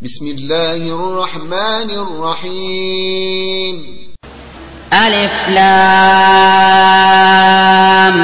بسم الله الرحمن الرحيم. ألف لام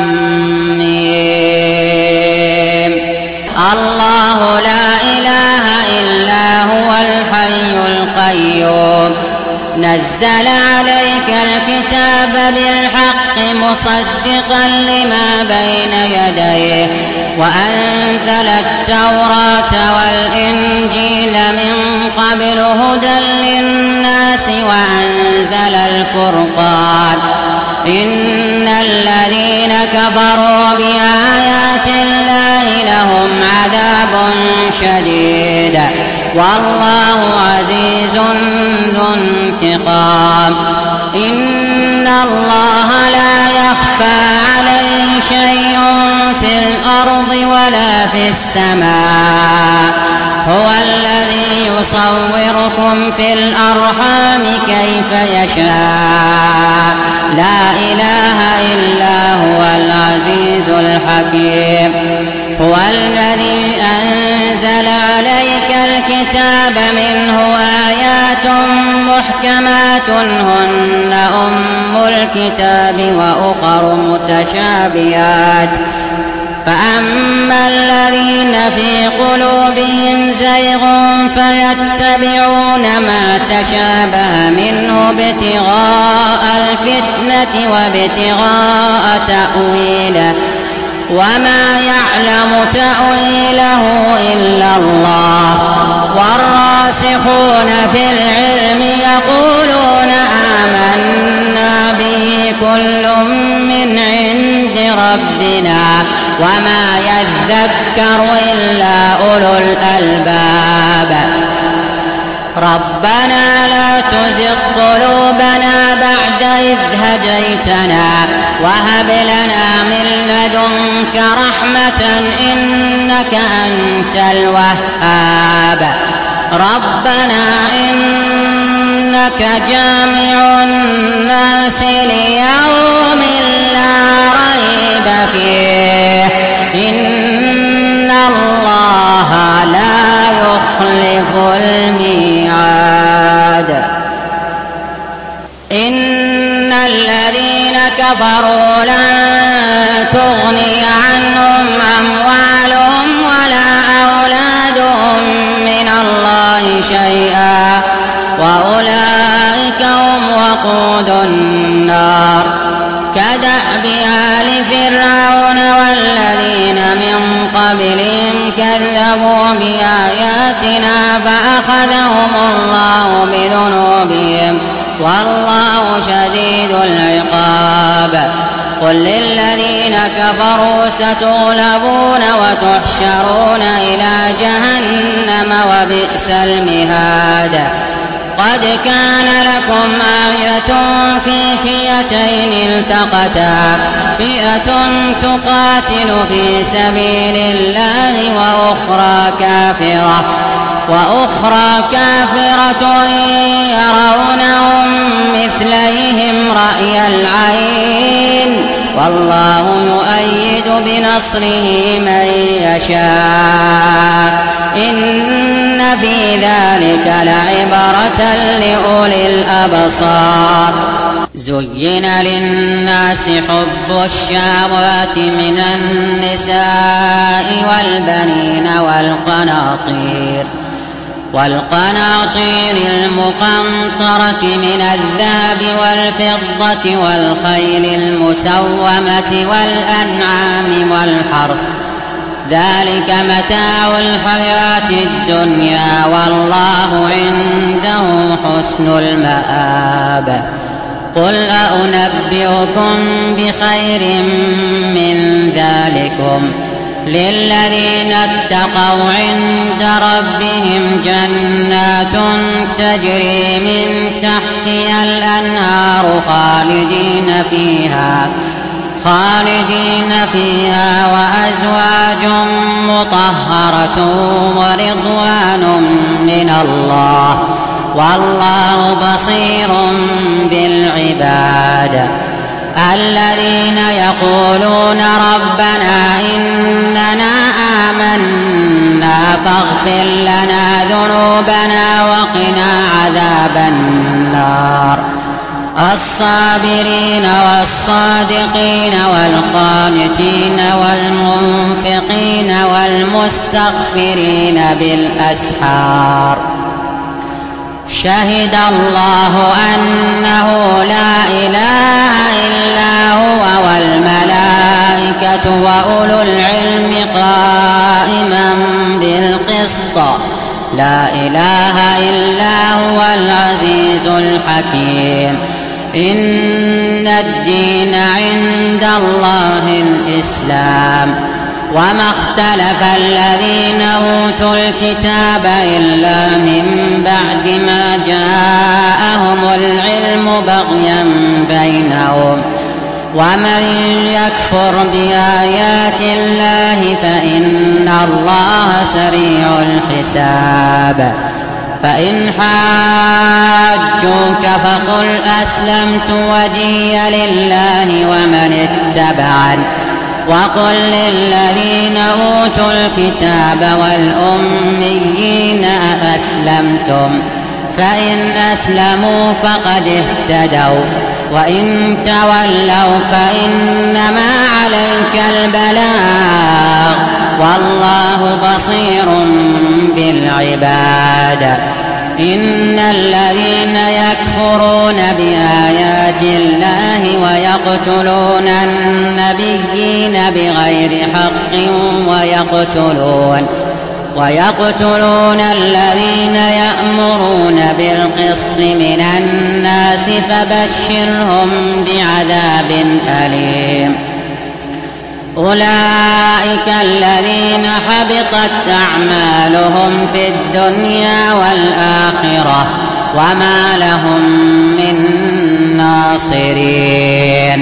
ميم. الله لا إله إلا هو الحي القيوم نزل عليك الكتاب بالحق مصدقا لما بين يديه وأنزل التوراة والإنجيل من قبل هدى للناس وأنزل الفرقان إن الذين كفروا بآيات الله لهم عذاب شديد والله عزيز ذو انتقام. إن الله لا يخفى عليه شيء في الأرض ولا في السماء هو الذي يصوركم في الأرحام كيف يشاء لا إله إلا هو العزيز الحكيم. هو الذي أنزل عليك الكتاب منه آيات محكمات هن أم الكتاب وأخر متشابهات فأما الذين في قلوبهم زيغ فيتبعون ما تشابه منه ابتغاء الفتنة وابتغاء تأويله وما يعلم تأويله إلا الله والراسخون في العلم يقولون آمنا به كل من عند ربنا وما يذكر إلا أولو الألباب. ربنا لا تزغ قلوبنا بعد إذ هديتنا وهب لنا من لدنك رحمة إنك أنت الوهاب. ربنا إنك جامع الناس ليوم لا ريب فيه إن الله لا يخلف الميعاد. إن الذين كفروا لن تغني عنهم أموالهم ولا أولادهم من الله شيئا وأولئك هم وقود النار. كدأب آل فرعون والذين من قبلهم كذبوا بآياتنا فأخذهم الله بذنوبهم والله شديد العقاب. قل للذين كفروا ستغلبون وتحشرون إلى جهنم وبئس المهاد. قد كان لكم آية في فئتين التقتا فئة تقاتل في سبيل الله وأخرى كافرة يرونهم مثليهم رأي العين والله يؤيد بنصره من يشاء إن في ذلك لعبرة لأولي الأبصار. زين للناس حب الشهوات من النساء والبنين والقناطير المقنطرة من الذهب والفضة والخيل المسومة والأنعام والحرث ذلك متاع الحياة الدنيا والله عنده حسن المآب. قل أنبئكم بخير من ذلكم للذين اتقوا عند ربهم جنات تجري من تحتها الأنهار خالدين فيها وأزواج مطهرة ورضوان من الله والله بصير بالعباد. الذين يقولون ربنا إننا آمنا فاغفر لنا ذنوبنا النار الصابرين والصادقين والقانتين والمنفقين والمستغفرين بالأسحار شهد الله أنه لا إله إلا هو والملائكة وأولو العلم قائما بالقسط لا إله إلا هو العزيز الحكيم إن الدين عند الله الإسلام وما اختلف الذين أوتوا الكتاب إلا من بعد ما جاءهم العلم بغيا بينهم ومن يكفر بآيات الله فإن الله سريع الحساب فإن حاجوك فقل أسلمت وجهي لله ومن اتبعني وقل للذين أوتوا الكتاب والأميين أسلمتم فإن أسلموا فقد اهتدوا وإن تولوا فإنما عليك البلاغ والله بصير بالعباد إن الذين يكفرون بآيات الله ويقتلون النبيين بغير حق ويقتلون الذين يأمرون بالقسط من الناس فبشرهم بعذاب أليم أولئك الذين حبطت أعمالهم في الدنيا والآخرة وما لهم من ناصرين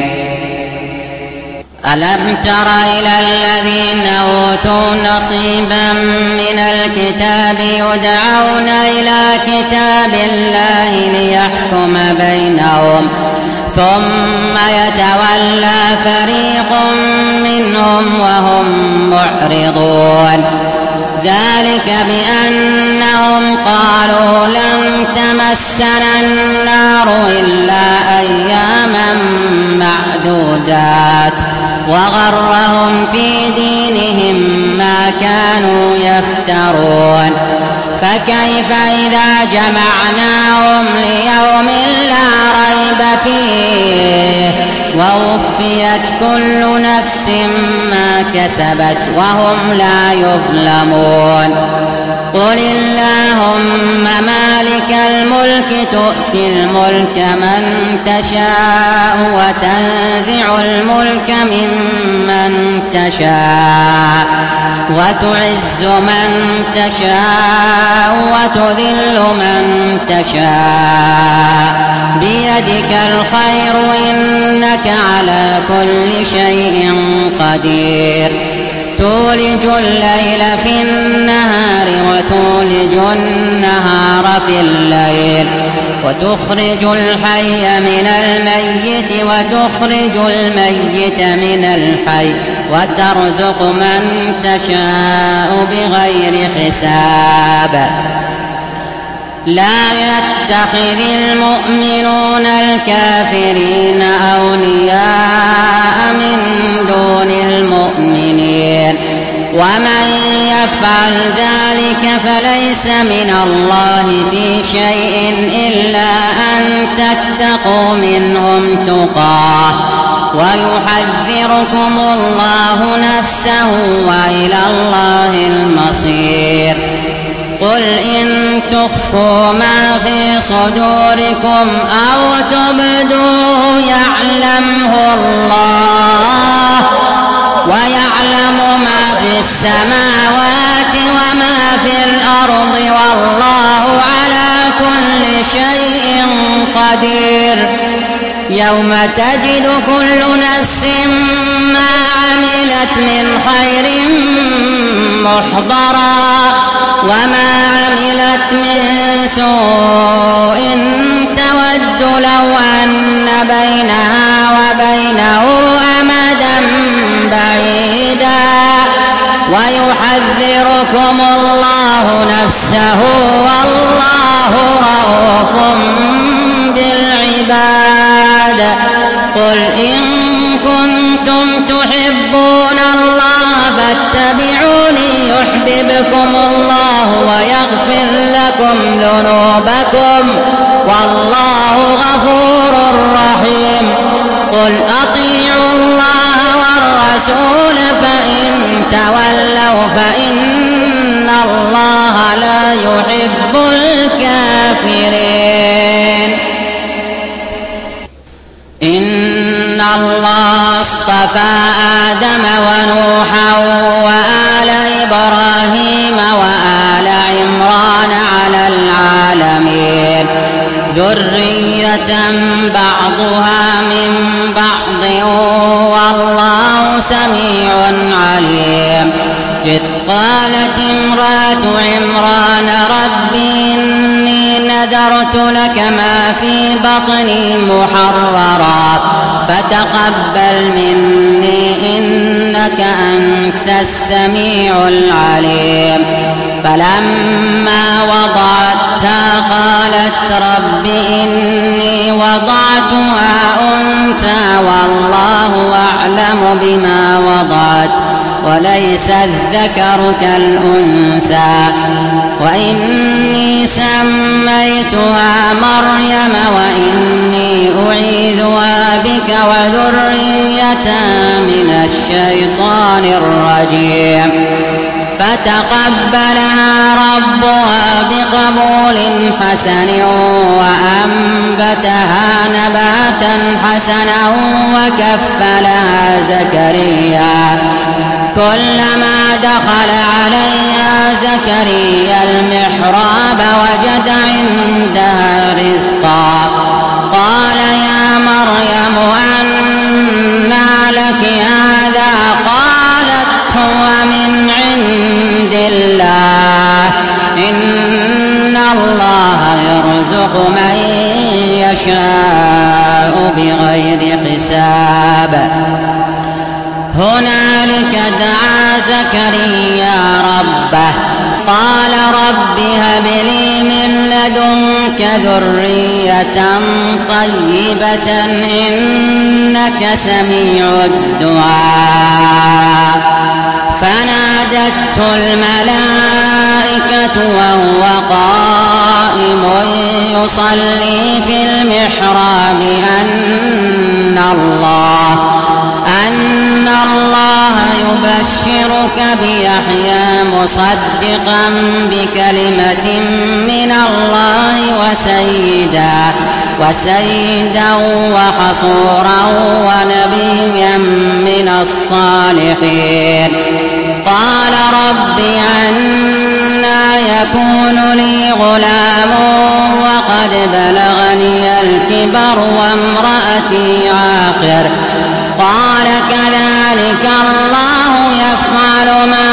ألم تر إلى الذين أوتوا نصيبا من الكتاب يدعون إلى كتاب الله ليحكم بينهم ثم يتولى فريق منهم وهم معرضون ذلك بأنهم قالوا لن تمسنا النار إلا أياما معدودات وغرهم في دينهم ما كانوا يفترون فكيف إذا جمعناهم ليوم لا ريب فيه ووفيت كل نفس ما كسبت وهم لا يظلمون قل اللهم مالك الملك تؤتي الملك من تشاء وتنزع الملك ممن تشاء وتعز من تشاء وتذل من تشاء بيدك الخير إنك على كل شيء قدير تولج الليل في النهار وتولج النهار في الليل وتخرج الحي من الميت وتخرج الميت من الحي وترزق من تشاء بغير حساب لا يتخذ المؤمنون الكافرين أولياء من دون المؤمنين ومن يفعل ذلك فليس من الله في شيء إلا أن تتقوا منهم تقاه ويحذركم الله نفسه وإلى الله المصير قل إن تخفوا ما في صدوركم أو تبدوه يعلمه الله ويعلم ما في السماوات وما في الأرض والله على كل شيء قدير يوم تجد كل نفس ما عملت من خير محضرا وما عملت من سوء تود لو أن بينها وبينه أمدا بعيدا ويحذركم الله نفسه والله رؤوف بالعباد. قل إن كنتم تحبون الله فاتبعوني يحببكم الله ويغفر لكم ذنوبكم والله غفور رحيم. قل أطيعوا الله والرسول فإن تولوا فإن الله لا يحب الكافرين. إن الله اصطفى آدم ونوحا وآل إبراهيم وآل عمران على العالمين ذرية بعضها من بعض والله سميع عليم. إذ قالت امرأة عمران رب إني نذرت لك ما في بطني محررا فتقبل مني إنك أنت السميع العليم. فلما وضعتها قالت رب إني وضعتها أنثى والله أعلم بما وضعت وليس الذكر كالأنثى وإني سميتها مريم وإني أعيذها بك وذريتها من الشيطان الرجيم. فتقبلها ربها بقبول حسن وأنبتها نباتا حسنا وكفلها زكريا. كلما دخل عليها زكريا المحراب وجد عندها رزقا قال يا مريم أنى لك هذا؟ قالت هو من عند الله إن الله يرزق من يشاء بغير حساب. هنالك دعا زكريا ربه قال رب هب لي من لدنك ذرية طيبة إنك سميع الدعاء. فنادته الملائكة وهو قائم يصلي في المحراب أن الله يبشرك بيحيى مصدقا بكلمة من الله وسيدا وحصورا ونبيا من الصالحين. قال رب أنى يكون لي غلام وقد بلغني الكبر وامرأتي عاقر. قال كذلك الله يفعل ما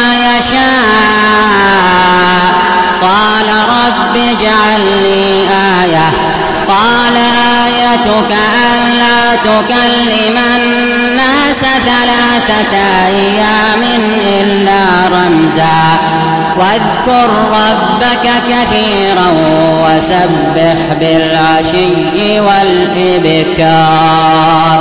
يشاء. قال رب اجعل لي آية. قال آيتك ألا تكلم الناس 3 أيام إلا رمزا واذكر ربك كثيرا وسبح بالعشي والإبكار.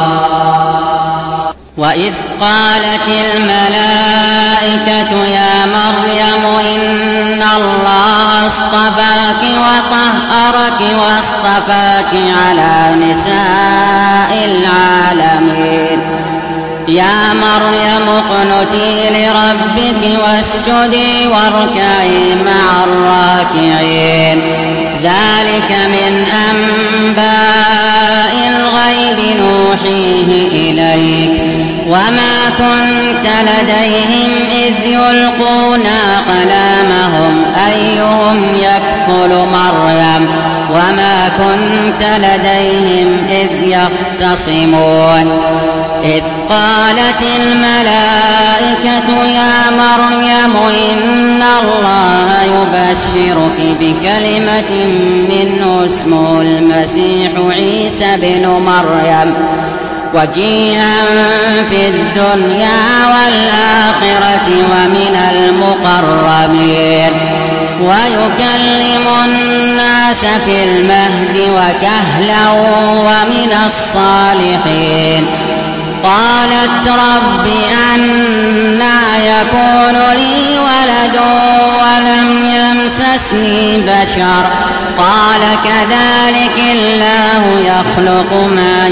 وإذ قالت الملائكة يا مريم إن الله اصطفاك وطهرك واصطفاك على نساء العالمين. يا مريم اقنتي لربك واسجدي واركعي مع الراكعين. ذلك من أنباء الغيب نوحيه إليك وما كنت لديهم إذ يلقون أقلامهم أيهم يكفل مريم وما كنت لديهم إذ يختصمون. إذ قالت الملائكة يا مريم إن الله يبشرك بكلمة منه اسمه المسيح عيسى بن مريم وجيها في الدنيا والآخرة ومن المقربين ويكلم الناس في المهد وكهلا ومن الصالحين. قالت رب أنى يكون لي ولد ولم يمسسني بشر قال كذلك الله يخلق ما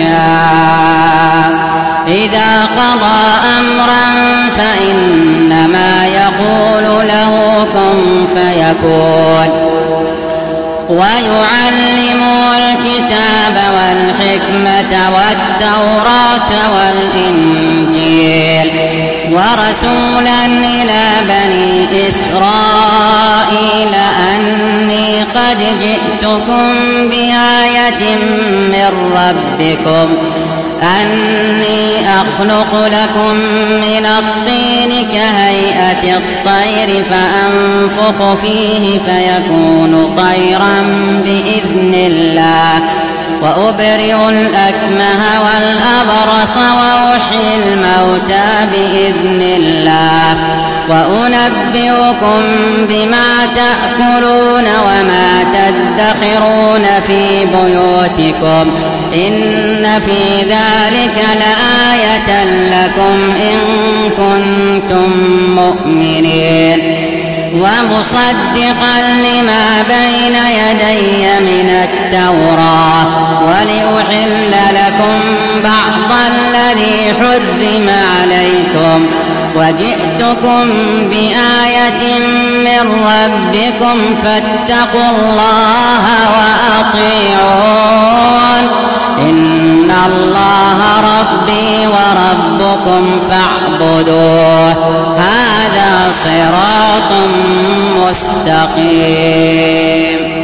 يشاء إذا قضى أمرا فإنما يقول له كن فيكون. ويعلمه الكتاب والحكمة والتوراة والإنجيل ورسولا إلى بني إسرائيل أني قد جئتكم بآية من ربكم أني أخلق لكم من الطين كهيئة الطير فأنفخ فيه فيكون طيرا بإذن الله وأبرئ الأكمه والأبرص وأحيي الموتى بإذن الله وأنبئكم بما تأكلون وما تدخرون في بيوتكم إن في ذلك لآية لكم إن كنتم مؤمنين. ومصدقا لما بين يدي من التوراة ولأحل لكم بعض الذي حرم عليكم وجئتكم بآية من ربكم فاتقوا الله وأطيعون إن الله ربي وربكم فاعبدوه هذا صراط مستقيم.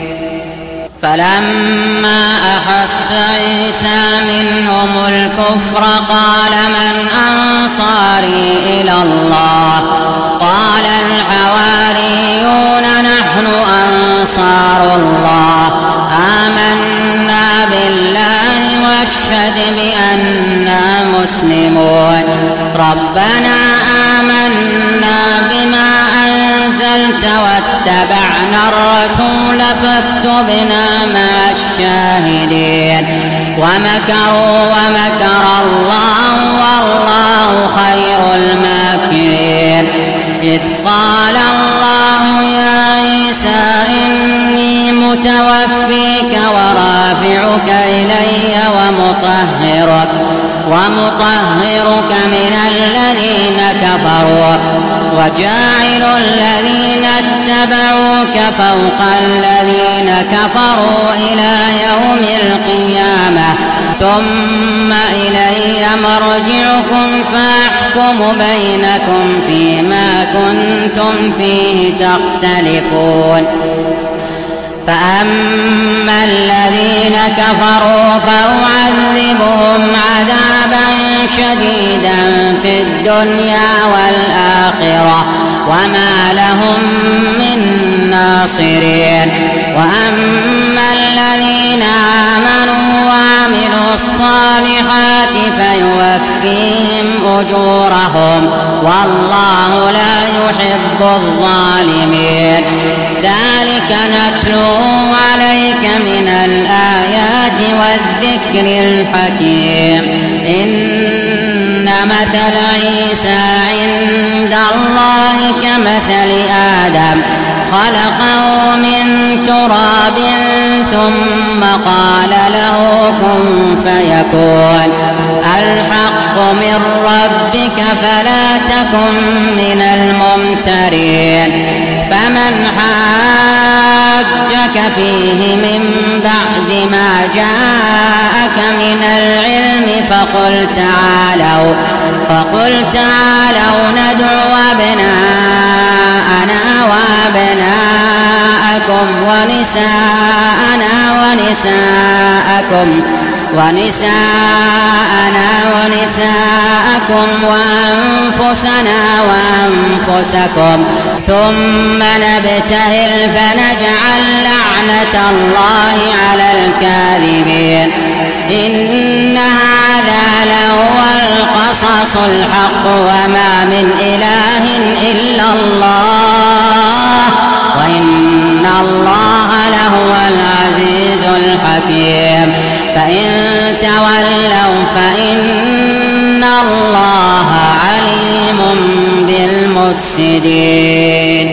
فلما أحس عيسى منهم الكفر قال من أنصاري إلى الله قال الحواريون نحن أنصار الله آمنا بالله واشهد بأننا مسلمون. ربنا آمنا بما أنزلت واتبعنا الرسول فاكتبنا مع الشاهدين. ومكروا ومكر الله والله خير الماكرين. إذ قال الله يا عيسى إني متوفيك ورافعك إلي ومطهرك من الذين كفروا وجاعل الذين اتبعوك فوق الذين كفروا إلى يوم القيامة ثم إلي مرجعكم فأحكم بينكم فيما كنتم فيه تختلفون. فأما الذين كفروا فأعذبهم عذابا شديدا في الدنيا والآخرة وما لهم من ناصرين. وأما الذين آمنوا وعملوا الصالحات فيوفيهم أجورهم والله لا يحب الظالمين. ذلك نتلوه عليك من الآيات والذكر الحكيم. إن مثل عيسى عند الله كمثل آدم خلقه من تراب ثم قال له كن فيكون. الحق من ربك فلا تكن من الممترين. فمن حاجك فيه من بعد ما جاءك من العلم فقل تعالوا ندعو أبناءنا وأبناءكم ونساءكم وأنفسنا وأنفسكم ثم نبتهل فنجعل لعنة الله على الكاذبين. إن هذا لهو القصص الحق وما من إله إلا الله وإن الله لهو حكيم. فإن تولوا فإن الله عليم بالمفسدين.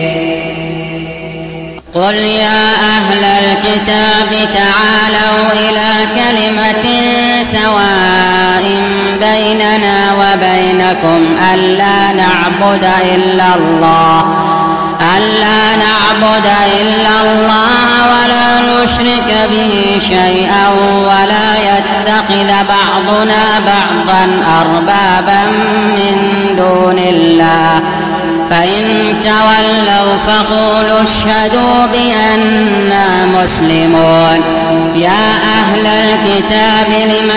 قل يا أهل الكتاب تعالوا إلى كلمة سواء بيننا وبينكم ألا نعبد إلا الله ولا نشرك به شيئا ولا يتخذ بعضنا بعضا أربابا من دون الله. فإن تولوا فقولوا اشهدوا بأننا مسلمون. يا أهل الكتاب لم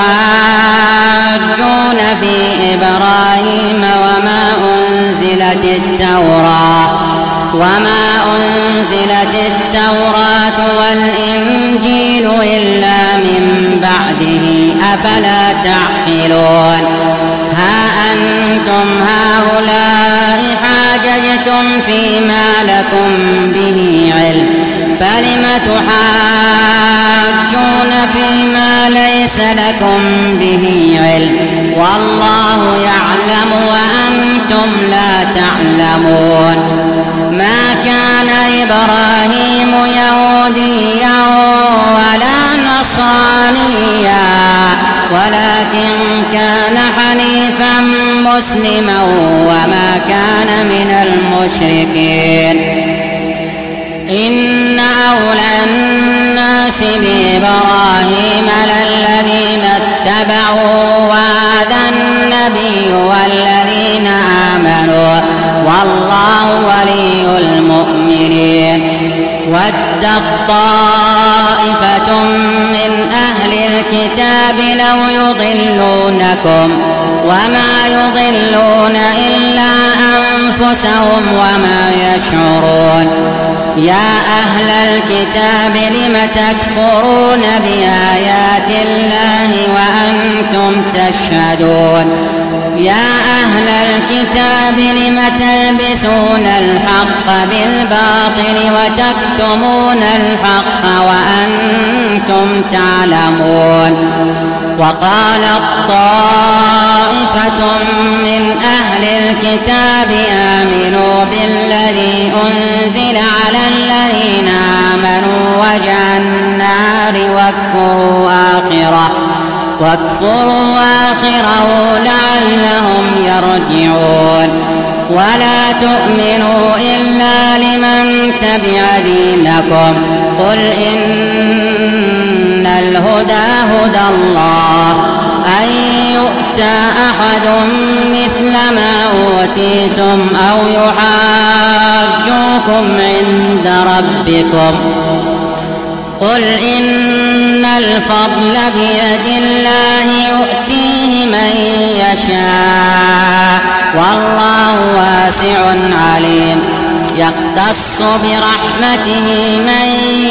تحاجون في إبراهيم وما أنزلت التوراة والإنجيل إلا من بعده أفلا تعقلون. ها أنتم هؤلاء حاججتم فيما لكم به علم فلم تحاجون فيما ليس لكم به علم والله يعلم وأنتم لا تعلمون. ما كان إبراهيم يهوديا ولا نصرانيا ولكن كان حنيفا مسلما وما كان من المشركين. إن أولى الناس بإبراهيم للذين اتبعوا وهذا النبي والذين آمنوا والله ولي المؤمنين. ودت طائفة من أهل الكتاب لو يضلونكم وما يضلون إلا أنفسهم وما يشعرون. يا أهل الكتاب لم تكفرون بآيات الله وأنتم تشهدون. يا أهل الكتاب لم تلبسون الحق بالباطل وتكتمون الحق وأنتم تعلمون. وقالت طائفة من أهل الكتاب آمنوا بالذي أنزل على الذين آمنوا وجه النار واكفروا آخره لعلهم يرجعون. ولا تؤمنوا إلا لمن تبع دينكم قل إن الهدى هدى الله أن يؤتى أحد مثل ما أوتيتم أو يحاجوكم عند ربكم قل إن الفضل بيد الله يؤتيه من يشاء والله واسع عليم. يختص برحمته من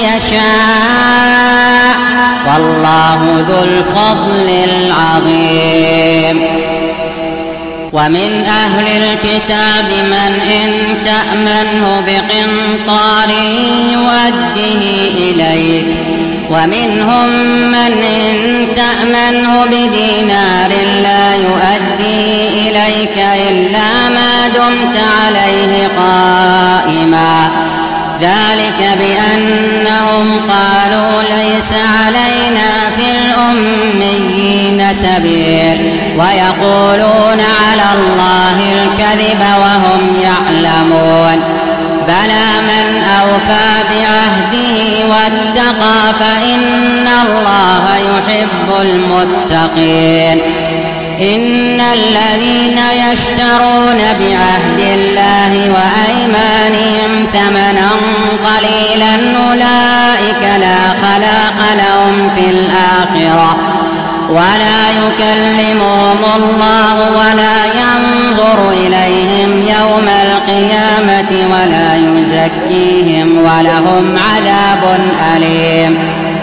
يشاء والله ذو الفضل العظيم. ومن أهل الكتاب من إن تأمنه بقنطار يؤديه إليك ومنهم من إن تأمنه بدينار لا يؤديه إليك إلا ما دمت عليه قائما ذلك بأنهم قالوا ليس علينا في الأميين سبيل ويقولون على الله الكذب وهم يعلمون. بلى من أوفى بعهده واتقى فإن الله يحب المتقين. إن الذين يشترون بعهد الله وأيمانهم ثمنا قليلا أولئك لا خلاق لهم في الآخرة ولا يكلمهم الله ولا ينظر إليهم يوم القيامة ولا يزكيهم ولهم عذاب أليم.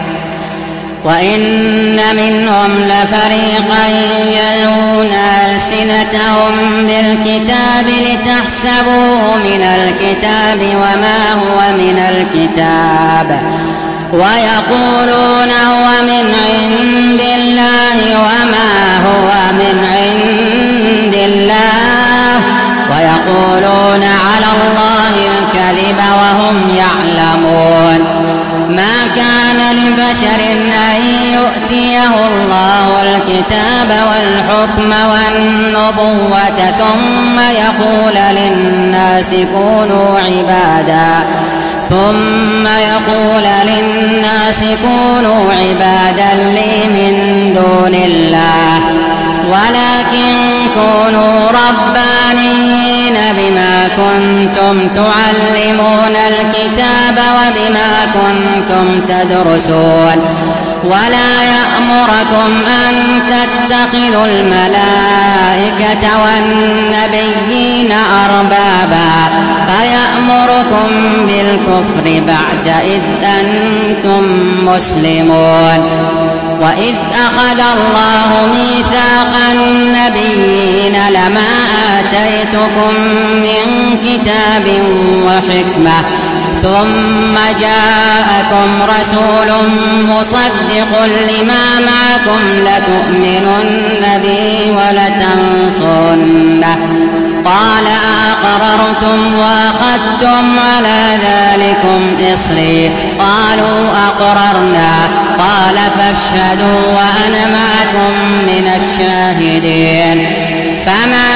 وإن منهم لفريقا يلوون ألسنتهم بالكتاب لتحسبوه من الكتاب وما هو من الكتاب ويقولون هو من عند الله وما هو من عند الله ويقولون على الله الكذب وهم يعلمون. ما كان لبشر أن يؤتيه الله الكتاب والحكم والنبوة ثم يقول للناس كونوا عبادا لي من دون الله ولكن كونوا ربانيين بما كنتم تعلمون الكتاب وبما كنتم تدرسون. ولا يأمركم أن تتخذوا الملائكة والنبيين أربابا فيأمركم بالكفر بعد إذ أنتم مسلمون. وإذ أخذ الله ميثاق النبيين لما آتيتكم من كتاب وحكمة ثم جاءكم رسول مصدق لما معكم لتؤمنن به ولتنصرنه قال أقررتم وأخذتم على ذلكم إصري قالوا أقررنا قال فاشهدوا وأنا معكم من الشاهدين. فمن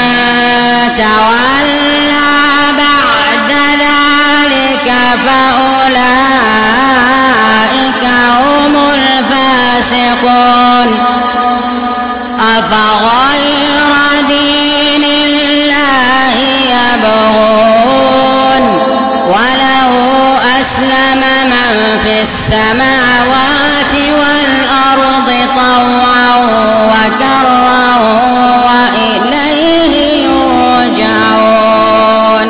تولى بعد ذلك فأولئك هم الفاسقون. أفغير دين الله يبغون وله أسلم من في السماوات والأرض طوعا وكرها وإليه يرجعون.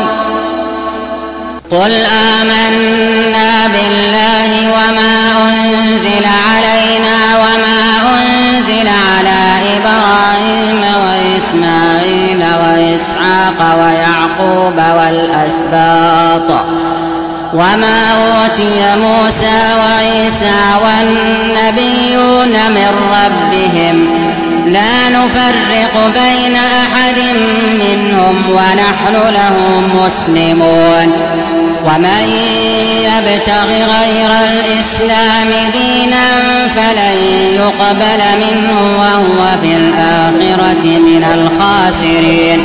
قل آمنا بالله وما أنزل علينا وما أنزل على إبراهيم وإسماعيل وإسحاق ويعقوب والأسباط وما أوتي موسى وعيسى والنبيون من ربهم لا نفرق بين أحد منهم ونحن له مسلمون. ومن يبتغ غير الإسلام دينا فلن يقبل منه وهو في الآخرة من الخاسرين.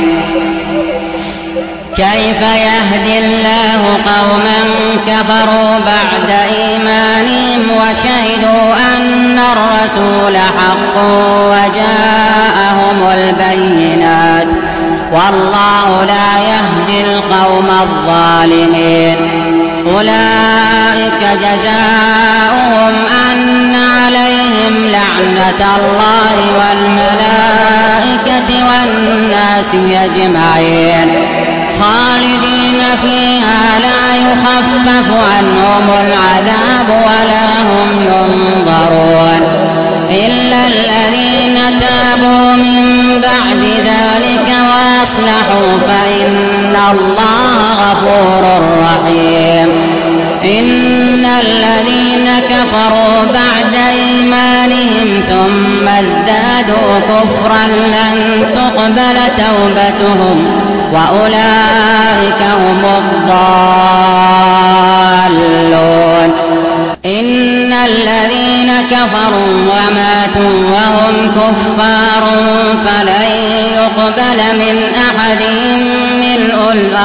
كيف يهدي الله قوما كفروا بعد إيمانهم وشهدوا أن الرسول حق وجاءهم البينات والله لا يهدي القوم الظالمين. أولئك جزاؤهم أن عليهم لعنة الله والملائكة والناس أجمعين خالدين فيها لا يخفف عنهم العذاب ولا هم ينظرون إلا الذين تابوا من بعد ذلك وأصلحوا فإن الله غفور رحيم. إن الذين كفروا بعد إيمانهم ثم ازدادوا كفرا لن تقبل توبتهم وأولئك هم الضالون. إن الذين كفروا وماتوا وهم كفار فلن يقبل من أحدهم ملء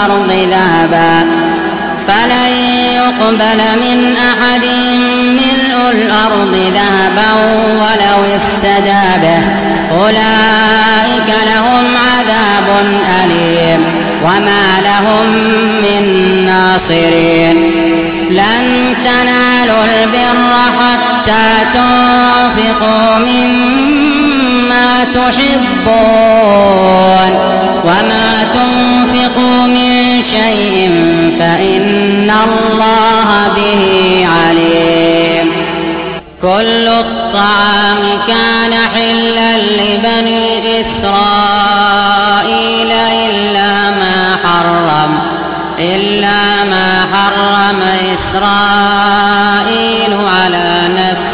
الأرض ذهبا ولو افتدى به أولئك لهم عذاب أليم وما لهم من ناصرين. لن تنالوا البر حتى تنفقوا مما تحبون وما تنفقوا من شيء فإن الله به عليم. كل الطعام كان حلا لبني إسرائيل إلا ما حرم إسرائيل على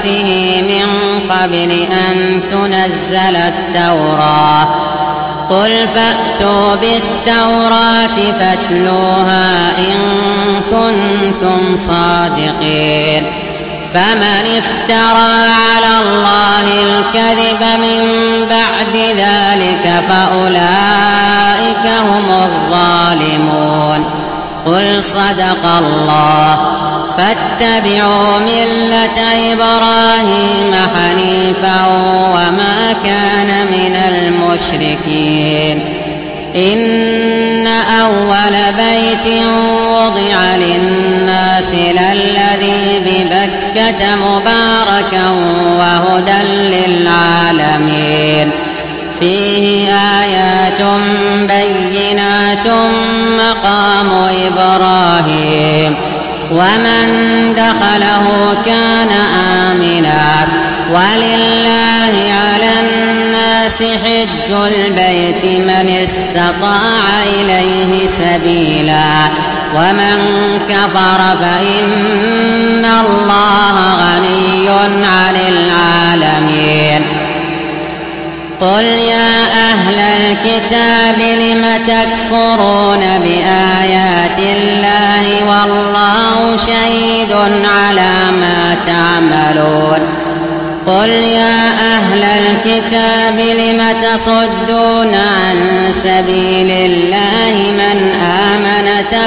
آياته من قبل أن تنزل التوراة قل فأتوا بالتوراة فاتلوها إن كنتم صادقين فمن افترى على الله الكذب من بعد ذلك فأولئك هم الظالمون قل صدق الله فاتبعوا ملة إبراهيم حنيفا وما كان من المشركين إن أول بيت وضع للناس للذي ببكة مباركا وهدى للعالمين فيه آيات بينات مقام إبراهيم ومن دخله كان آمنا ولله على الناس حج البيت من استطاع إليه سبيلا ومن كفر فإن الله غني عن العالمين قل يا أهل الكتاب لم تكفرون بآيات الله والله شهيد على ما تعملون قل يا أهل الكتاب لم تصدون عن سبيل الله من آمن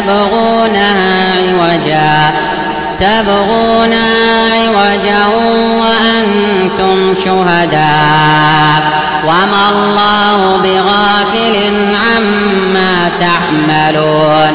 تبغونها عوجا وأنتم شهداء وما الله بغافل عما تعملون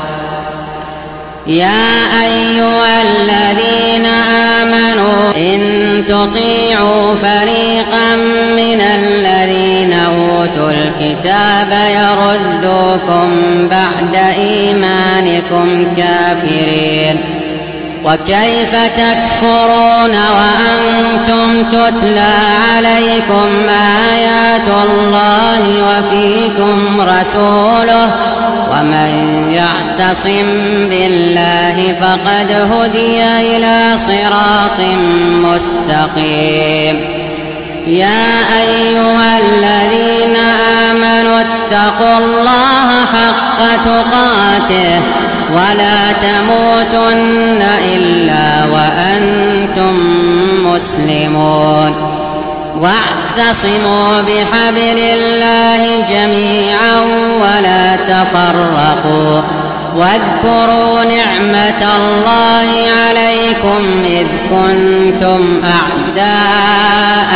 يا أيها الذين آمنوا إن تطيعوا فريقا من الذين أوتوا الكتاب يردوكم بعد إيمانكم كافرين وكيف تكفرون وأنتم تتلى عليكم آيات الله وفيكم رسوله ومن يعتصم بالله فقد هدي إلى صراط مستقيم يا أيها الذين آمنوا اتقوا الله حق تقاته ولا تموتن إلا وأنتم مسلمون واعتصموا بحبل الله جميعا ولا تفرقوا واذكروا نعمة الله عليكم إذ كنتم أعداء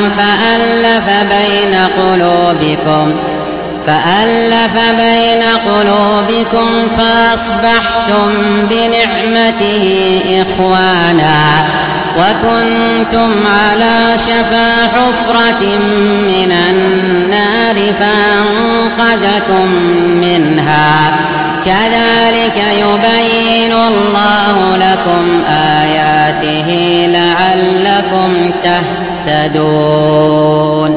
فألف بين قلوبكم فأصبحتم بنعمته إخوانا وكنتم على شفا حفرة من النار فأنقذكم منها كذلك يبين الله لكم آياته لعلكم تهتدون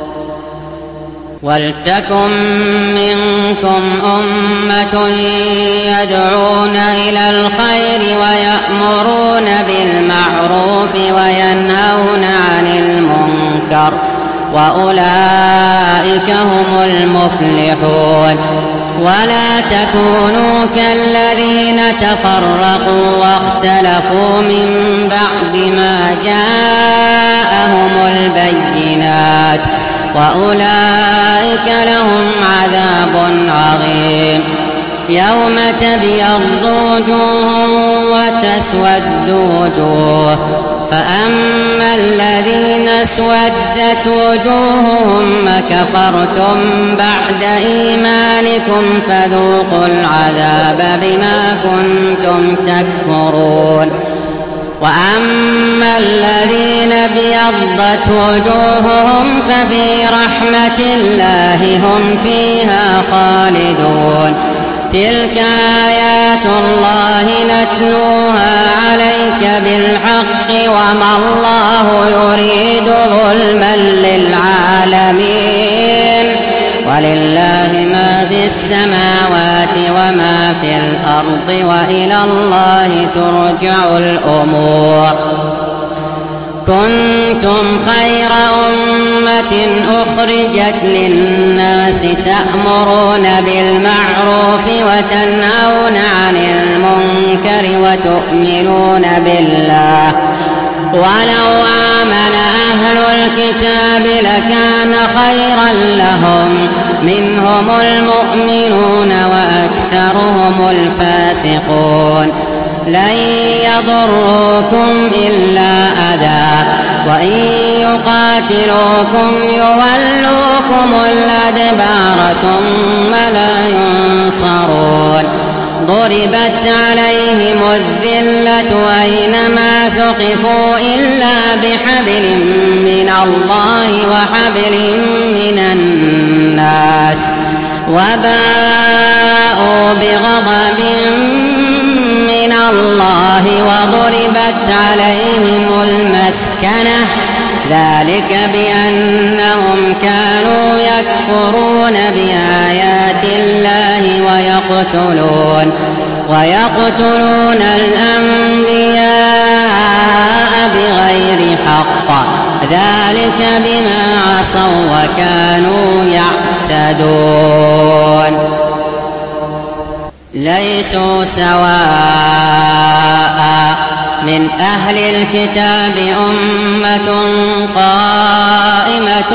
ولتكن منكم أمة يدعون إلى الخير ويأمرون بالمعروف وينهون عن المنكر وأولئك هم المفلحون ولا تكونوا كالذين تفرقوا واختلفوا من بعد ما جاءهم البينات وأولئك لهم عذاب عظيم يوم تبيض وجوه وتسود وجوه فأما الذين اسودت وجوههم كفرتم بعد إيمانكم فذوقوا العذاب بما كنتم تكفرون وأما الذين ابيضت وجوههم ففي رحمة الله هم فيها خالدون تلك آيات الله نتلوها عليك بالحق وما الله يريد ظلما للعالمين ولله ما في السماوات وما في الأرض وإلى الله ترجع الأمور كنتم خير أمة أخرجت للناس تأمرون بالمعروف وتنهون عن المنكر وتؤمنون بالله ولو آمن أهل الكتاب لكان خيرا لهم منهم المؤمنون وأكثرهم الفاسقون لن يضروكم إلا أذى وإن يقاتلوكم يولوكم الأدبار ثم لا ينصرون ضربت عليهم الذلة أينما ثقفوا إلا بحبل من الله وحبل من الناس وباءوا بغضب من الله وضربت عليهم المسكنة ذلك بأنهم كانوا يكفرون بآيات الله ويقتلون الأنبياء بغير حق ذلك بما عصوا وكانوا يعتدون ليسوا سواء من أهل الكتاب أمة قائمة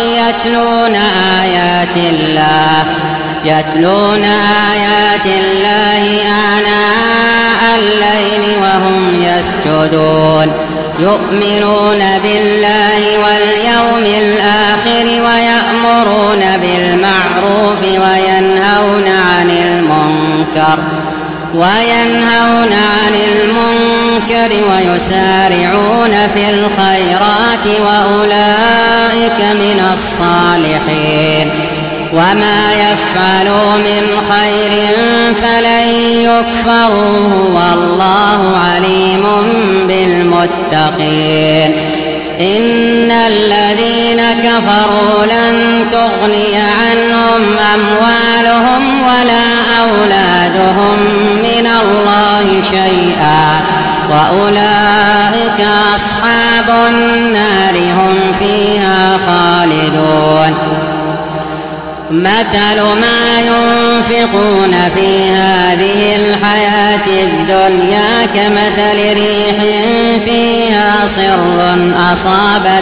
يتلون آيات الله آناء الليل وهم يسجدون يؤمنون بالله واليوم الآخر ويأمرون بالمعروف وينهون عن المنكر ويسارعون في الخيرات وأولئك من الصالحين وما يفعلوا من خير فلن يكفروه والله عليم بالمتقين إن الذين كفروا لن تغني عنهم أموالهم ولا أولادهم من الله شيئا وأولئك أصحاب النار هم فيها خالدون مثل ما ينفقون في هذه الحياة الدنيا كمثل ريح فيها صر أصابت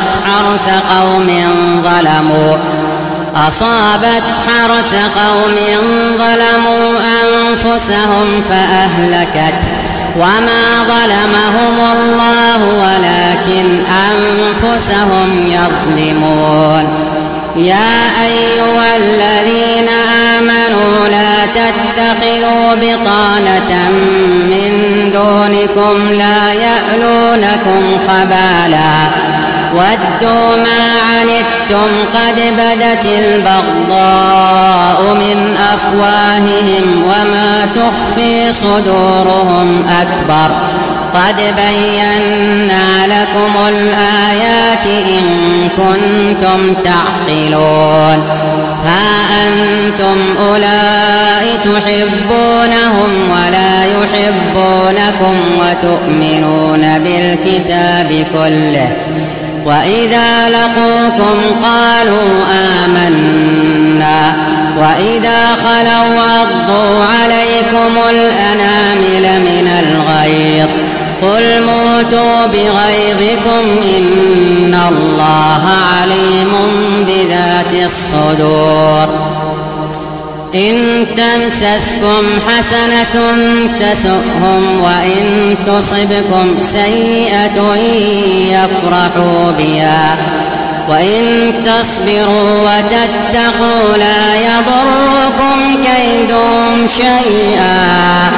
حرث قوم ظلموا أنفسهم فأهلكت وما ظلمهم الله ولكن أنفسهم يظلمون يا أيها الذين آمنوا لا تتخذوا بطانة من دونكم لا يألونكم خبالا ودوا ما عنتم قد بدت البغضاء من أفواههم وما تخفي صدورهم أكبر قد بينا لكم الآيات إن كنتم تعقلون ها أنتم أولئك تحبونهم ولا يحبونكم وتؤمنون بالكتاب كله وإذا لقوكم قالوا آمنا وإذا خلوا عضوا عليكم الأنامل من الغيظ قل موتوا بغيظكم إن الله عليم بذات الصدور إن تمسسكم حسنة تسؤهم وإن تصبكم سيئة يفرحوا بها وإن تصبروا وتتقوا لا يضركم كيدهم شيئا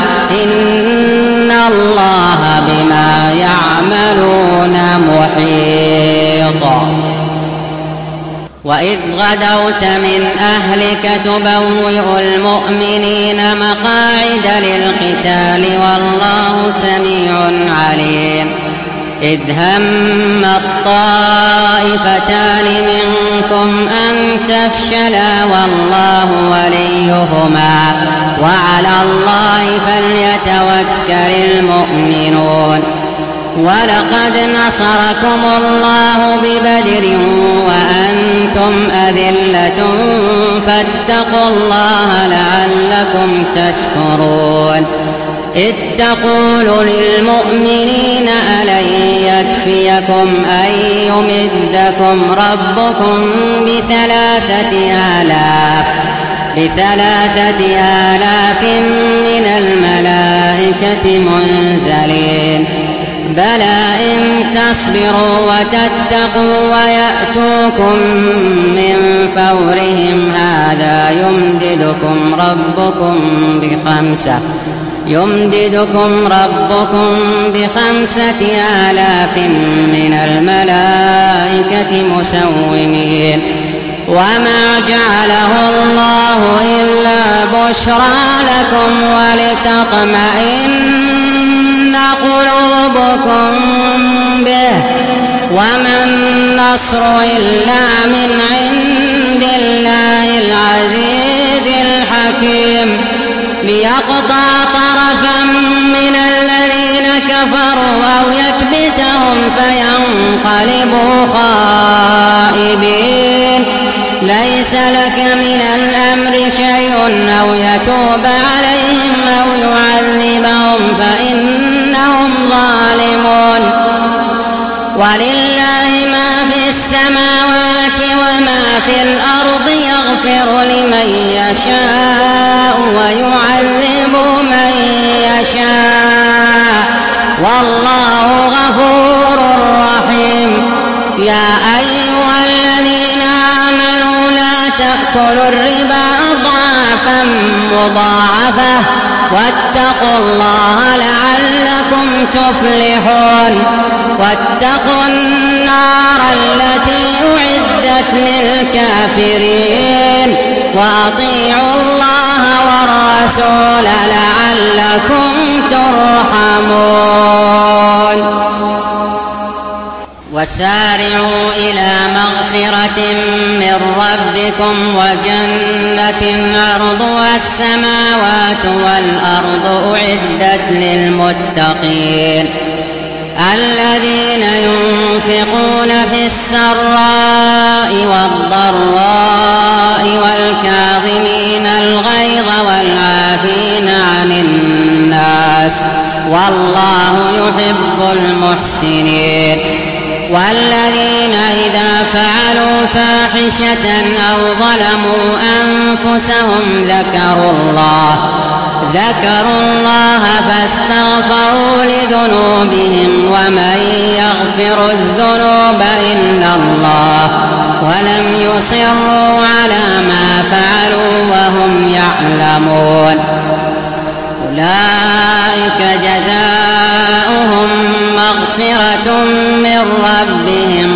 إن الله بما يعملون محيط وإذ غدوت من أهلك تبوئ المؤمنين مقاعد للقتال والله سميع عليم إذ هم الطائفتان منكم أن تفشلا والله وليهما وعلى الله فليتوكل المؤمنون ولقد نصركم الله ببدر وأنتم أذلة فاتقوا الله لعلكم تشكرون إذ تقول للمؤمنين ألن يكفيكم أن يمدكم ربكم بثلاثة آلاف من الملائكة منزلين بلى إن تصبروا وتتقوا ويأتوكم من فورهم هذا يمددكم ربكم ب5,000 من الملائكة مسومين وما جعله الله إلا بشرى لكم ولتطمئن قلوبكم به وما النصر إلا من عند الله العزيز الحكيم ليقطع طرفا من الذين كفروا أو يكبتهم فينقلبوا خائبين ليس لك من الأمر شيء أو يتوب عليهم أو يعذبهم فإنهم ظالمون ولله ما في السماوات وما في الأرض يغفر لمن يشاء ويعذب من يشاء والله غفور رحيم يا أيها الذين آمنوا لا تأكلوا الربا أضعافا مضاعفة واتقوا الله لعلكم تفلحون واتقوا النار التي أعدت للكافرين وأطيعوا الله والرسول لعلكم ترحمون وسارعوا إلى مغفرة من ربكم وجنة عرضها السماوات والأرض أعدت للمتقين الذين ينفقون في السراء والضراء والكاظمين الغيظ والعافين عن الناس والله يحب المحسنين والذين إذا فعلوا فاحشة أو ظلموا أنفسهم ذكروا الله فاستغفروا لذنوبهم ومن يغفر الذنوب إلا الله ولم يصروا على ما فعلوا وهم يعلمون أولئك جزاؤهم مغفرة من ربهم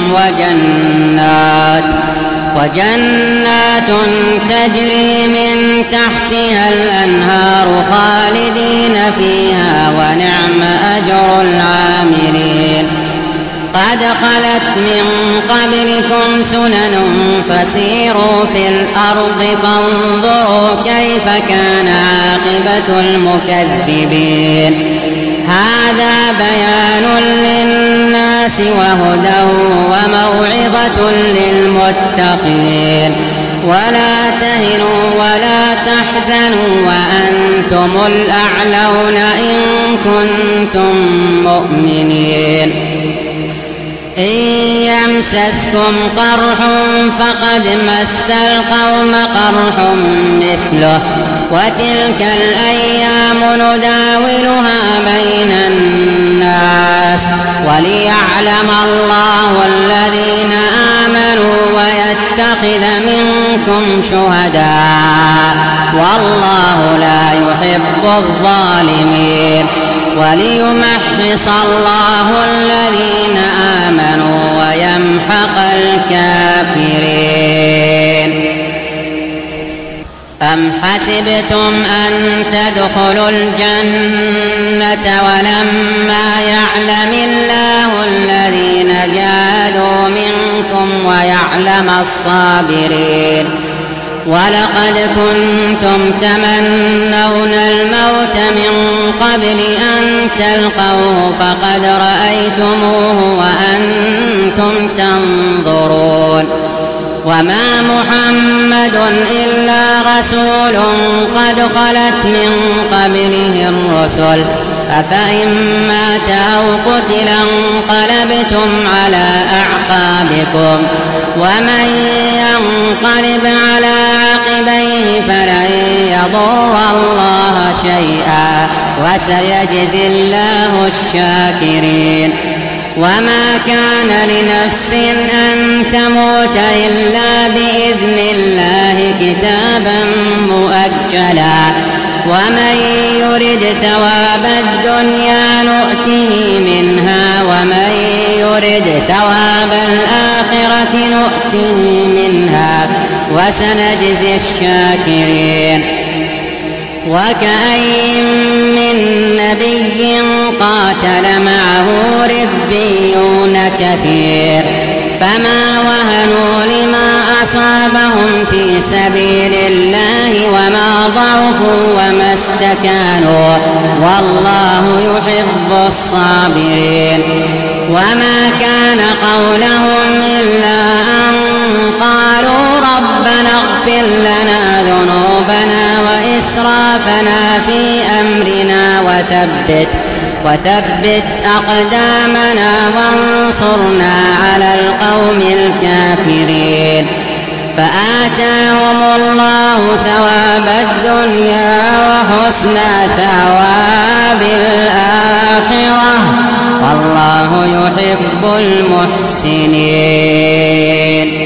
وجنات تجري من تحتها الأنهار خالدين فيها ونعم أجر العاملين قد خلت من قبلكم سنن فسيروا في الأرض فانظروا كيف كان عاقبة المكذبين هذا بيان للناس وهدى وموعظة للمتقين ولا تهنوا ولا تحزنوا وأنتم الأعلون إن كنتم مؤمنين إن يمسسكم قرح فقد مس القوم قرح مثله وتلك الأيام نداولها بين الناس وليعلم الله الذين آمنوا ويتخذ منكم شهداء والله لا يحب الظالمين وليمحص الله الذين آمنوا ويمحق الكافرين أم حسبتم أن تدخلوا الجنة ولما يعلم الله الذين جاهدوا منكم ويعلم الصابرين ولقد كنتم تمنون الموت من قبل أن تلقوه فقد رأيتموه وأنتم تنظرون وما محمد إلا رسول قد خلت من قبله الرسل أفإن مات أو قتل انقلبتم على أعقابكم ومن ينقلب على عقبيه فلن يضر الله شيئا وسيجزي الله الشاكرين وما كان لنفس أن تموت إلا بإذن الله كتابا مؤجلا ومن يرد ثواب الدنيا نؤته منها ومن يرد ثواب الآخرة نؤته منها وسنجزي الشاكرين وكأين من نبي قاتل معه ربيون كثير فما وهنوا لما أصابهم في سبيل الله وما ضعفوا وما استكانوا والله يحب الصابرين وما كان قولهم إلا أن قالوا ربنا اغفر لنا ذنوبنا وإسرافنا في أمرنا وثبت أقدامنا وانصرنا على القوم الكافرين فآتاهم الله ثواب الدنيا وحسن ثواب الآخرة والله يحب المحسنين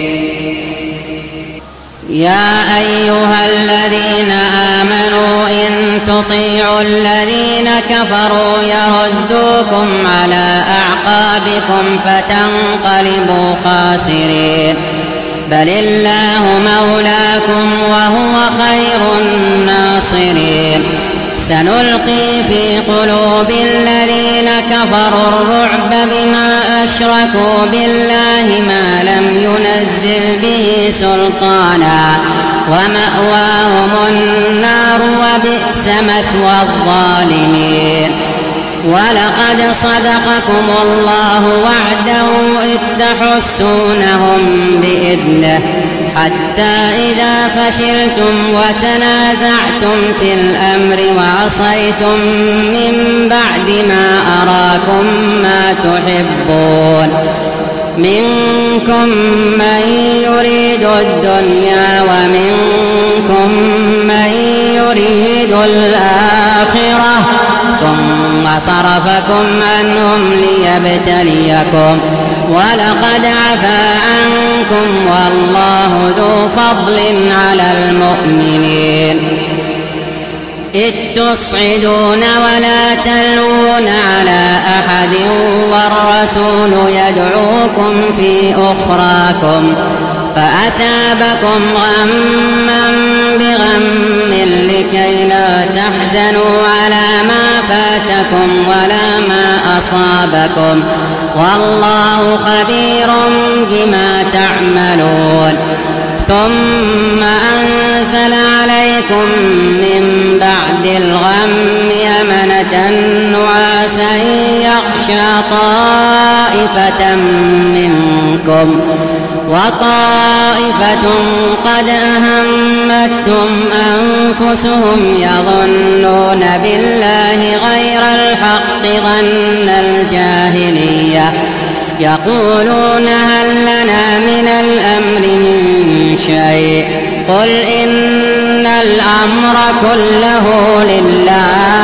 يا أيها الذين آمنوا إن تطيعوا الذين كفروا يردوكم على أعقابكم فتنقلبوا خاسرين بل الله مولاكم وهو خير الناصرين سنلقي في قلوب الذين كفروا الرعب بما أشركوا بالله ما لم ينزل به سلطانا ومأواهم النار وبئس مثوى الظالمين ولقد صدقكم الله وعده إذ تحسونهم بإذنه حتى إذا فشلتم وتنازعتم في الأمر وعصيتم من بعد ما أراكم ما تحبون منكم من يريد الدنيا ومنكم من يريد الآخرة ثم صرفكم عنهم ليبتليكم ولقد عفا عنكم والله ذو فضل على المؤمنين إذ تصعدون ولا تلوون على أحد والرسول يدعوكم في أخراكم فأثابكم غما بغم لكي لا تحزنوا على ما فاتكم ولا ما أصابكم والله خبير بما تعملون ثم أنزل عليكم من بعد الغم أمنة نعاسا يغشى طائفة منكم وطائفة قد أهمتهم أنفسهم يظنون بالله غير الحق ظن الجاهلية يقولون هل لنا من الأمر من شيء قل إن الأمر كله لله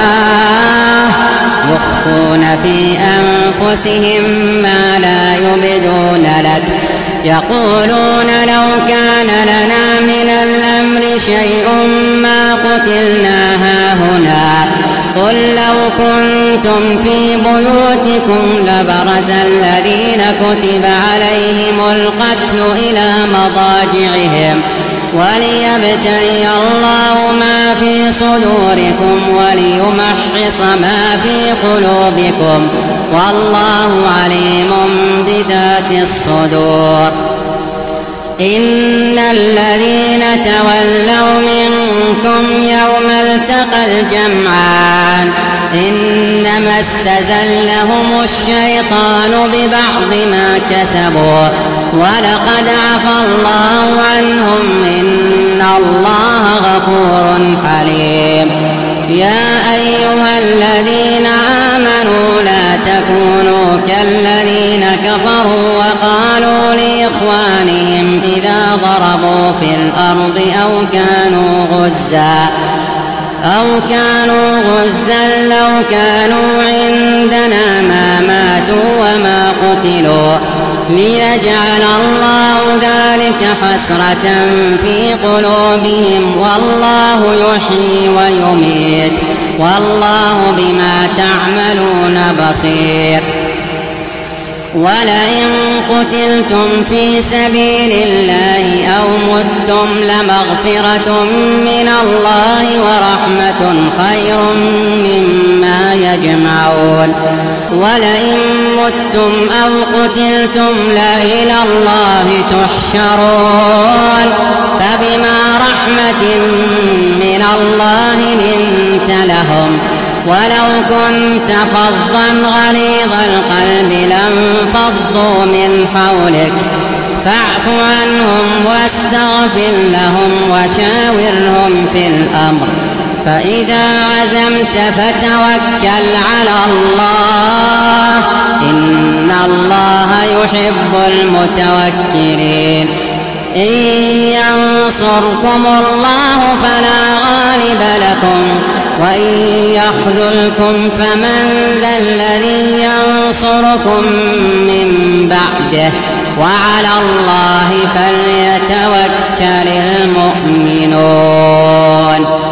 يخفون في أنفسهم ما لا يبدون لك يقولون لو كان لنا من الأمر شيء ما قتلنا هاهنا قل لو كنتم في بيوتكم لبرز الذين كتب عليهم القتل إلى مضاجعهم وليبتلي الله ما في صدوركم وليمحص ما في قلوبكم والله عليم بذات الصدور إن الذين تولوا منكم يوم التقى الجمعان إنما استزلهم الشيطان ببعض ما كسبوا ولقد عفى الله عنهم إن الله غفور حليم. يا أيها الذين آمنوا لا تكونوا كالذين كفروا وقالوا لإخوانهم إذا ضربوا في الأرض أو كانوا غزا لو كانوا عندنا ما ماتوا وما قتلوا ليجعل الله ذلك حسرة في قلوبهم والله يحيي ويميت والله بما تعملون بصير. ولئن قتلتم في سبيل الله أو متم لمغفرة من الله ورحمة خير مما يجمعون. ولئن متم أو قتلتم لإلى الله تحشرون فبما رحمة من الله لنت لهم ولو كنت فظا غليظ القلب لانفضوا من حولك فاعف عنهم واستغفر لهم وشاورهم في الأمر فإذا عزمت فتوكل على الله إن الله يحب المتوكلين. إن ينصركم الله فلا غالب لكم وإن يخذلكم فمن ذا الذي ينصركم من بعده وعلى الله فليتوكل المؤمنون.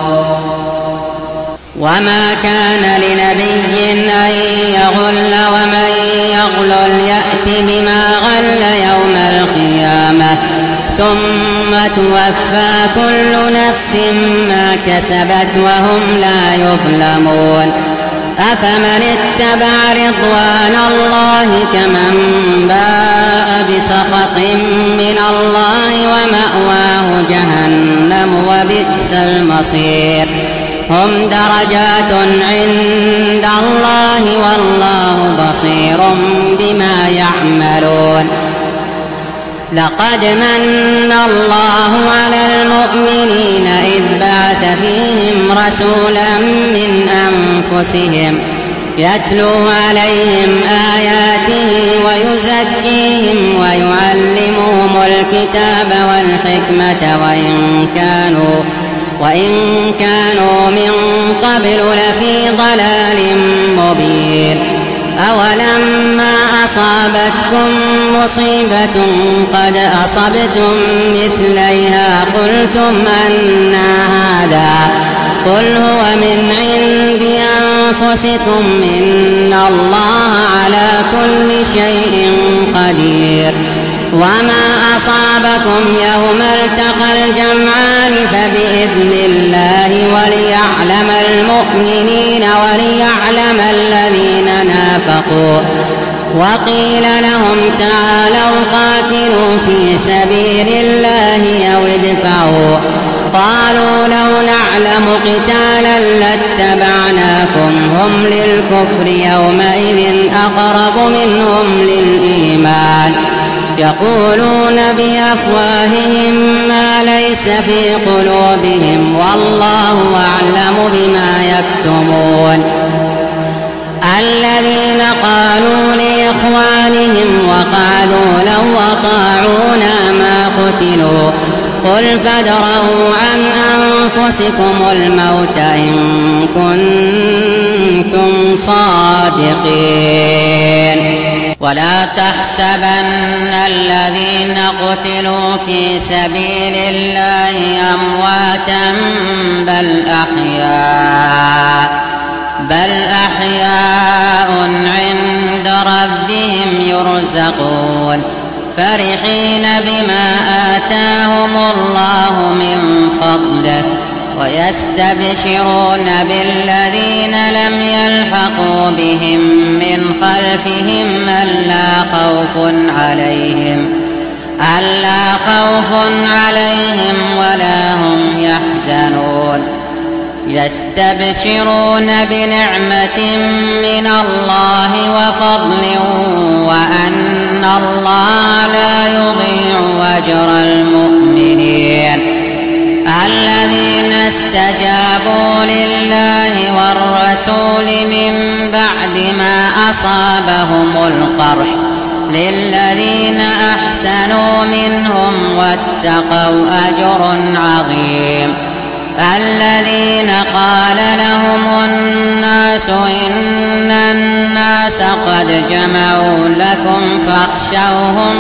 وما كان لنبي أن يغل ومن يغلل يأت بما غل يوم القيامة ثم توفى كل نفس ما كسبت وهم لا يظلمون. أفمن اتبع رضوان الله كمن باء بسخط من الله ومأواه جهنم وبئس المصير. هم درجات عند الله والله بصير بما يعملون. لقد من الله على المؤمنين إذ بعث فيهم رسولا من أنفسهم يتلو عليهم آياته ويزكيهم ويعلمهم الكتاب والحكمة وإن كانوا من قبل لفي ضلال مبين. أولما أصابتكم مصيبة قد أصبتم مثليها قلتم أنى هذا قل هو من عند أنفسكم إن الله على كل شيء قدير. وما أصابكم يوم التقى الجمعان فبإذن الله وليعلم المؤمنين وليعلم الذين نافقوا. وقيل لهم تعالوا قاتلوا في سبيل الله أو ادفعوا قالوا لو نعلم قتالا لاتبعناكم هم للكفر يومئذ أقرب منهم للإيمان يقولون بأفواههم ما ليس في قلوبهم والله أعلم بما يكتمون. الذين قالوا لإخوانهم وقعدوا لو أطاعونا ما قتلوا قل فادرءوا عن أنفسكم الموت إن كنتم صادقين. ولا تحسبن الذين قتلوا في سبيل الله أمواتا بل أحياء عند ربهم يرزقون فرحين بما آتاهم الله من فضله ويستبشرون بالذين لم يلحقوا بهم من خلفهم ألا خوف عليهم ألا خوف عليهم ولا هم يحزنون يستبشرون بنعمة من الله وفضل وأن الله لا يضيع أجر المؤمنين الذين استجابوا لله والرسول من بعد ما أصابهم القرح للذين أحسنوا منهم واتقوا أجر عظيم الذين قال لهم الناس إن الناس قد جمعوا لكم فاخشوهم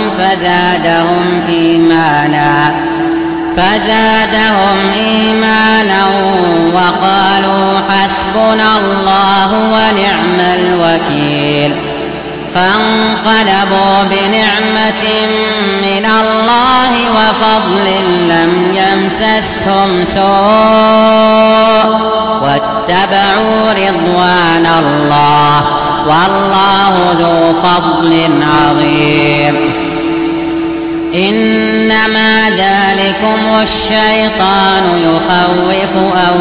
فزادهم إيمانا وقالوا حسبنا الله ونعم الوكيل فانقلبوا بنعمة من الله وفضل لم يمسسهم سوء واتبعوا رضوان الله والله ذو فضل عظيم إنما ذلكم الشيطان يخوف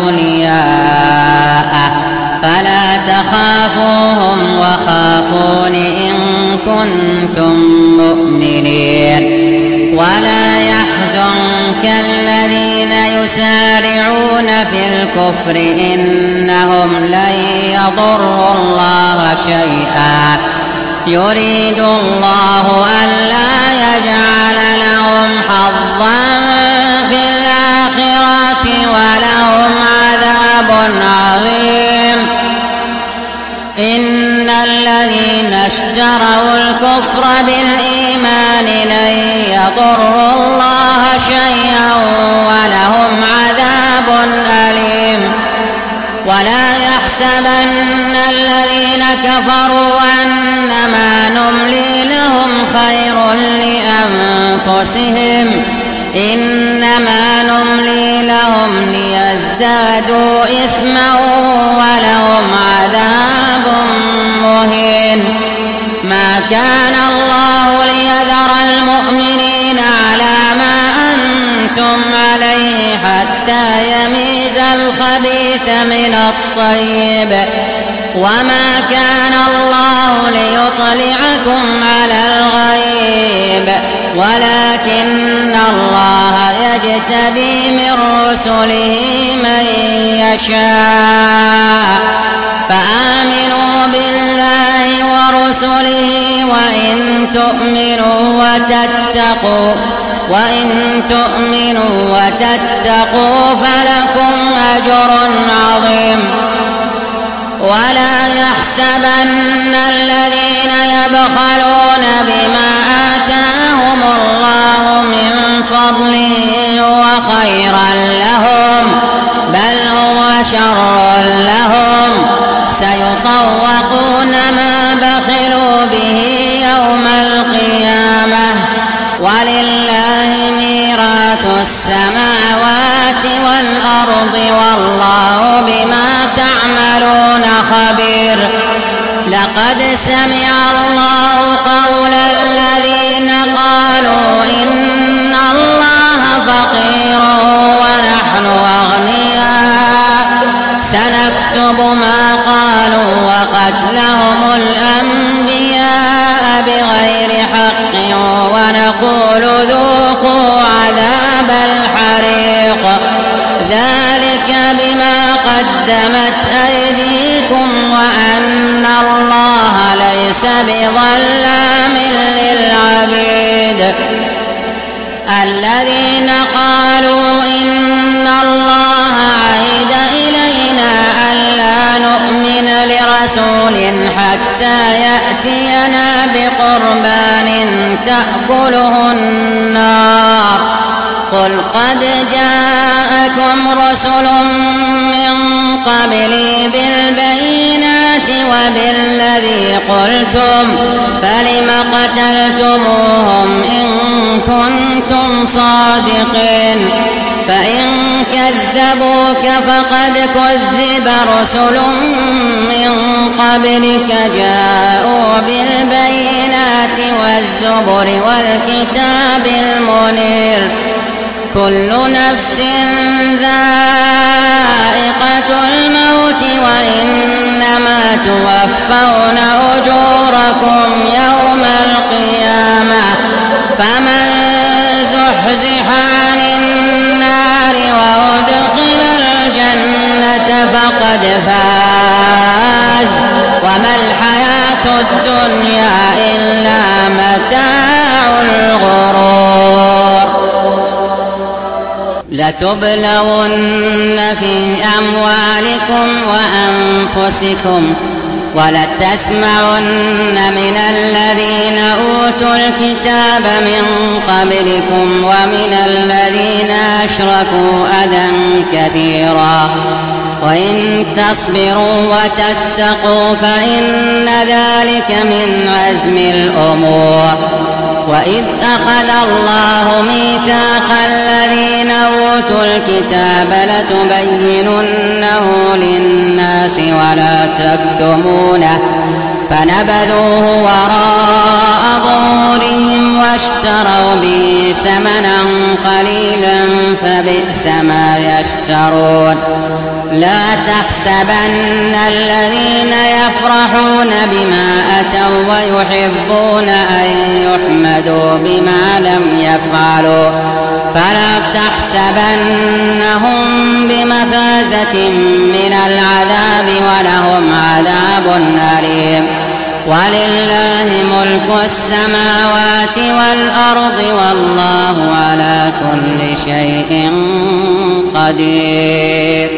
أولياءه فلا تخافوهم وخافون إن كنتم مؤمنين ولا يحزنك الذين يسارعون في الكفر إنهم لن يضروا الله شيئا يريد الله ألا يجعل لهم حظا في الآخرة ولهم عذاب عظيم إن الذين اشتروا الكفر بالإيمان لن يضروا الله شيئا ولهم عذاب أليم ولا يحسبن الذين كفروا أنما نملي لهم خير لأنفسهم إنما نملي لهم ليزدادوا إثما ولهم عذاب مهين ما كان الله ليذر المؤمنين على ما أنتم عليه حتى يميز الخبيث من الطيب وما كان الله ليطلعكم على الغيب ولكن الله يجتبي من رسله من يشاء فآمنوا بالله ورسله وإن تؤمنوا وتتقوا فلكم أجر عظيم ولا يحسبن الذين يبخلون بما آتاهم الله من فضله هو خيرا لهم بل هو شر لهم سيطوقون ما بخلوا به يوم القيامة ولله ميراث السماوات والأرض والله بما تعملون خبير لقد سمع الله قول الذين قالوا إن الله فقير ونحن أغنياء سنكتب ما قالوا وقتلهم الأنبياء بغير حق ونقول ذوقوا عذاب الحريق ذلك بما قدمت أيديكم وأن الله ليس بظلام للعبيد الذين قالوا إن الله عهد إلينا ألا نؤمن لرسول حتى يأتينا بقربان تأكله النار قل قد جاءكم رسل من قبلي بالبينات وبالذي قلتم فلم قتلتموهم إن كنتم صادقين فإن كذبوك فقد كذب رسل من قبلك جاءوا بالبينات والزبر والكتاب المنير كل نفس ذائقة الموت وإنما توفون أجوركم يوم القيامة فمن زحزح عن النار وأدخل الجنة فقد فاز وما الحياة الدنيا إلا متاع الغرور لتبلون في أموالكم وأنفسكم ولتسمعن من الذين أوتوا الكتاب من قبلكم ومن الذين أشركوا أذى كثيرا وإن تصبروا وتتقوا فإن ذلك من عزم الأمور وإذ أخذ الله ميثاق الذين أوتوا الكتاب لتبيننه للناس ولا تكتمونه فنبذوه وراء ظهورهم واشتروا به ثمنا قليلا فبئس ما يشترون لا تحسبن الذين يفرحون بما أتوا ويحبون أن يحمدوا بما لم يفعلوا فلا تحسبنهم بمفازة من العذاب ولهم عذاب أليم ولله ملك السماوات والأرض والله على كل شيء قدير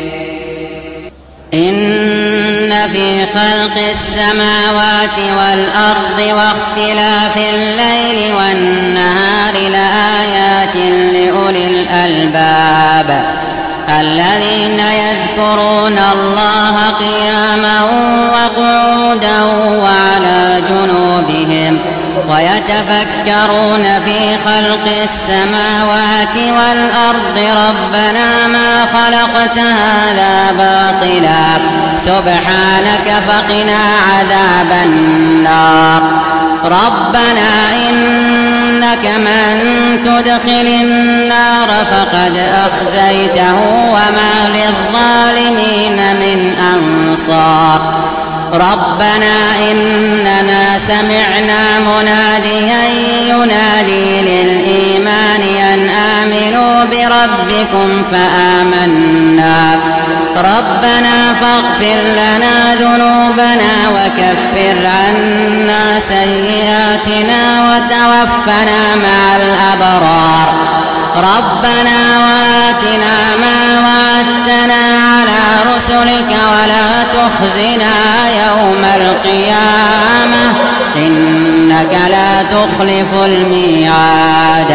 إن في خلق السماوات والأرض واختلاف الليل والنهار لآيات لأولي الألباب الذين يذكرون الله قياما وقعودا وعلى جنوبهم ويتفكرون في خلق السماوات والأرض ربنا ما خلقت هذا باطلا سبحانك فقنا عذاب النار ربنا إنك من تدخل النار فقد أخزيته وما للظالمين من أنصار ربنا إننا سمعنا مناديا ينادي للإيمان أن آمنوا بربكم فآمنا ربنا فاغفر لنا ذنوبنا وكفر عنا سيئاتنا وتوفنا مع الأبرار ربنا وآتنا ما وعدتنا على رسلك ولا تخزنا يوم القيامة إنك لا تخلف الميعاد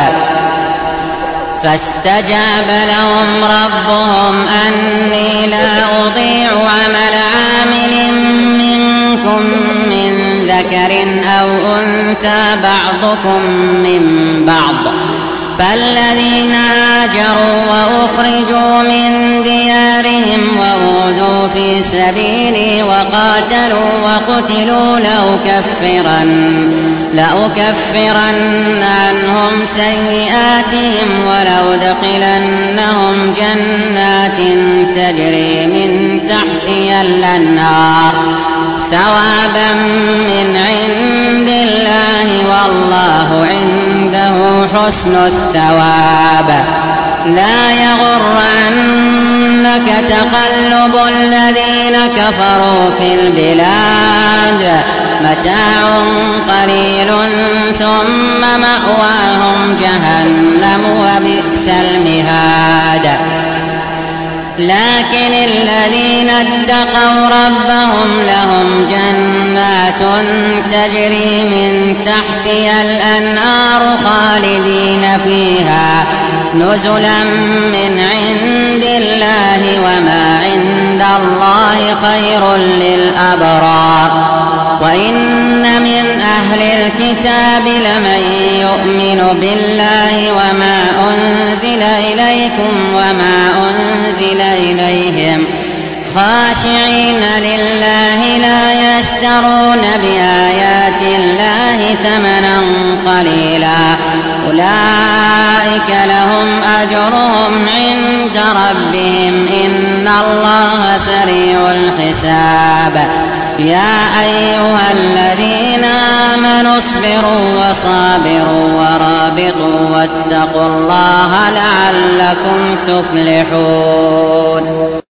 فاستجاب لهم ربهم أني لا أضيع عمل عامل منكم من ذكر أو أنثى بعضكم من بعض فالذين هاجروا وأخرجوا من ديارهم وأوذوا في سبيلي وقاتلوا وقتلوا لأكفرن عنهم سيئاتهم ولأدخلنهم جنات تجري من تحتها الأنهار ثوابا من عند الله والله عنده حسن الثواب لا يغرنك تقلب الذين كفروا في البلاد متاع قليل ثم مأواهم جهنم وبئس المهاد لكن الذين اتقوا ربهم لهم جنات تجري من تحتها الأنهار خالدين فيها نزلا من عند الله وما عند الله خير للأبرار وإن من أهل الكتاب لمن يؤمن بالله وما أنزل إليكم وما أنزل إليهم خاشعين لله لا يشترون بآيات الله ثمنا قليلا أولئك لهم أجرهم عند ربهم إن الله سريع الحساب يا أيها الذين آمنوا اصبروا وصابروا ورابطوا واتقوا الله لعلكم تفلحون.